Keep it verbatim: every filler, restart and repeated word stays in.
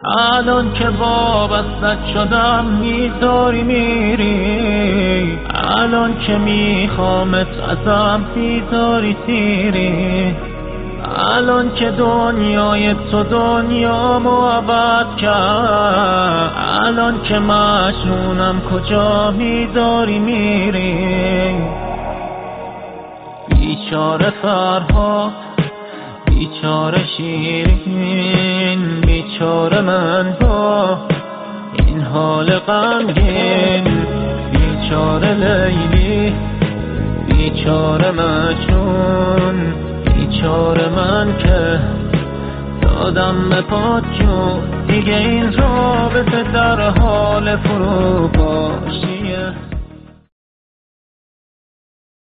الان که وابستت شدم میذاری میری، الان که میخوامت ازم میذاری تیری، الان که دنیای تو دنیامو عوض کرد، الان که مجنونم کجا میذاری میری. بیچاره فرهاد، بیچاره شیرین، بیچاره من با این حال غمگین، بیچاره لیلی، بیچاره مجنون، بیچاره من که دادم به پات جون، دیگه این رابطه در حال فروپاشیه.